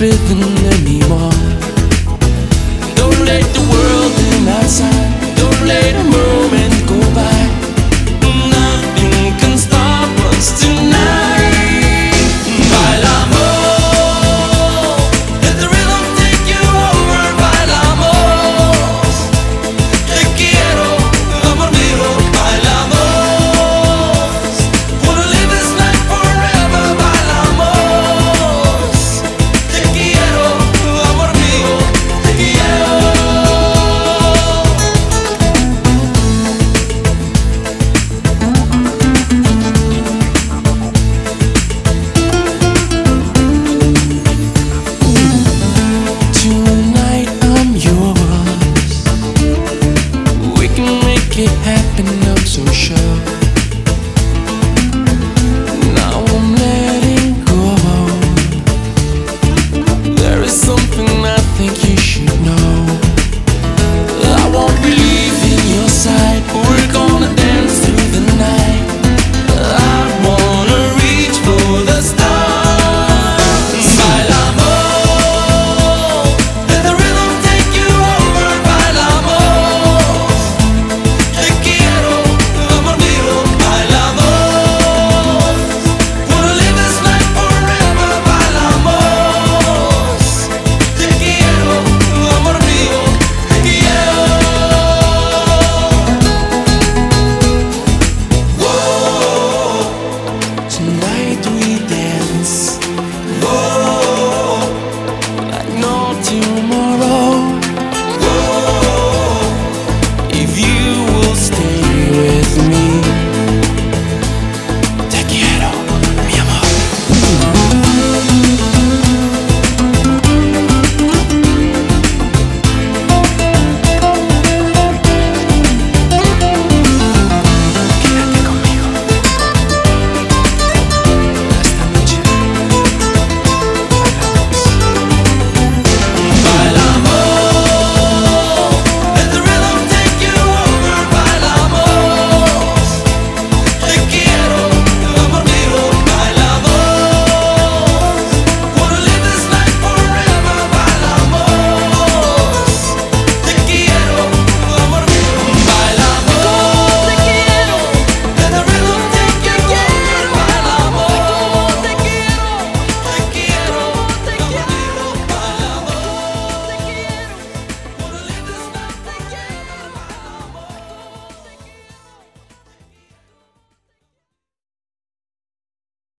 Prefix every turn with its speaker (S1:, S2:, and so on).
S1: breathing anymore. Don't let the world in outside. Don't let a moment go by. Nothing can stop us tonight. Bailamos, let the rhythm take you over. Bailamos, te quiero, amor mío. Bailamos, wanna live this night forever. Bailamos, te quiero, amor mío, te quiero. Tonight I'm yours. We can make it happen, I'm so sure.